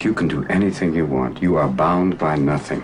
You can do anything you want. You are bound by nothing.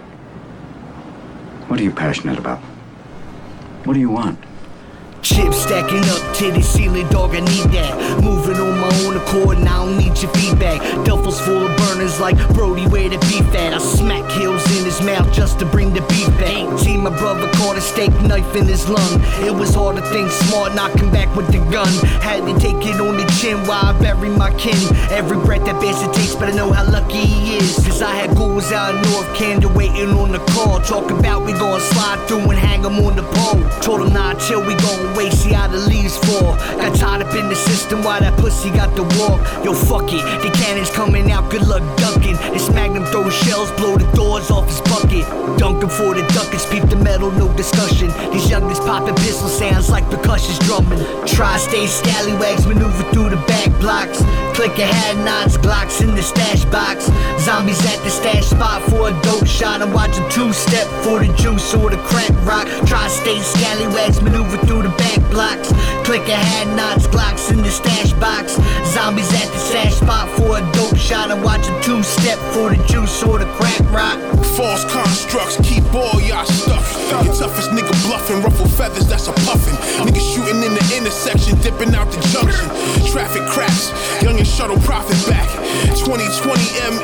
What are you passionate about? What do you want? Chips stacking up to the ceiling, dog, I need that. Moving on my own accord, and I don't need your feedback. Duffels full of burners like Brody, where the beef at? I smack hills in his mouth just to bring the beef back. 18, my brother caught a steak knife in his lung. It was hard to think smart, knocking back with the gun. Had to take it on the chin while I bury my kin. Every breath that bears a taste, but I know how lucky he is. Cause I had ghouls out in North Canada waiting on the call. Talk about we gon' slide through and hang him on the pole. Told him nah, chill, we gon' wait, see how the leaves fall. Got tied up in the system while that pussy got the walk. Yo, fuck it, the cannon's coming out, good luck ducking. This magnum throws shells, blow the doors off his bucket. Dunk him for the duckers, peep the metal, no discussion. These youngins popping pistol sounds like percussion's drumming. Tri-state scallywags maneuver through the back blocks. Click a hat, nods, Glocks in the stash box. Zombies at the stash spot for a dope shot. I'm watching two-step for the juice or the crack rock. Tri-state scallywags maneuver through the back blocks. Click a hat, nods, Glocks in the stash box. Zombies at the stash spot for a dope shot. I'm watching two-step for the juice or the crack rock. False constructs, keep all y'all stuff. Your toughest nigga bluffing, ruffle feathers, that's a puffin'. Niggas shooting in the intersection, dipping out the junction. Traffic cracks, young and shuttle profit back. 2020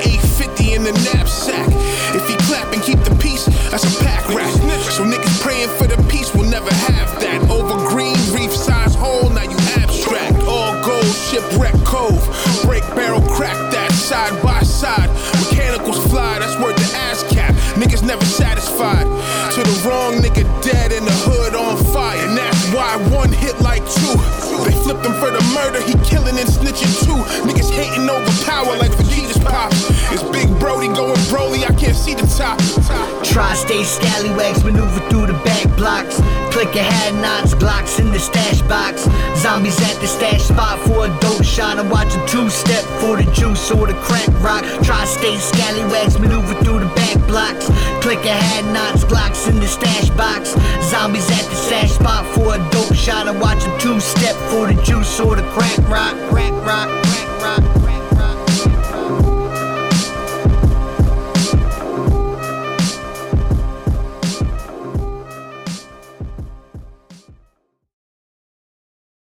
M850 in the knapsack. If he clap and keep the peace, that's a pack rat. So niggas praying for the peace will never have that. Over green, reef size hole, now you abstract. All gold, shipwreck cove. Break barrel, crack that side by side. Mechanicals fly, that's worth the ass cap. Niggas never satisfied. To the wrong nigga dead in the hood on fire. And that's why one hit like two. They flipped him for the murder, he killing and snitching too. Niggas hating over power like Vegeta's pops. It's Big Brody going Broly, I can't see the top. Tri-state scallywags maneuver through the back blocks. Click a hat, nods, Glocks in the stash box. Zombies at the stash spot for a dope shot. I'm watching two-step for the juice or the crack rock. Tri-state scallywags maneuver through the back blocks. Click a hat, nods, Glocks in the stash box. Zombies at the stash spot for a dope shot. I'm watching two-step for the juice or the crack rock.